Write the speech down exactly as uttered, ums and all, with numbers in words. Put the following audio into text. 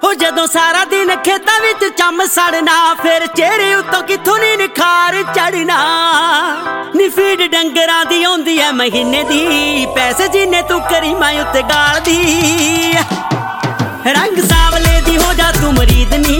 हो जदों सारा दिन खेतां विच चम सड़ना, फिर चेहरे उत्तों कित्थों नी निखार चढ़ना। नी फीड डंगरां दी आउंदी ऐ महीने दी, पैसे जिन्ने तू करी मैं उत्ते गाल दी। रंग सावले दी हो जा तू मरीद नी,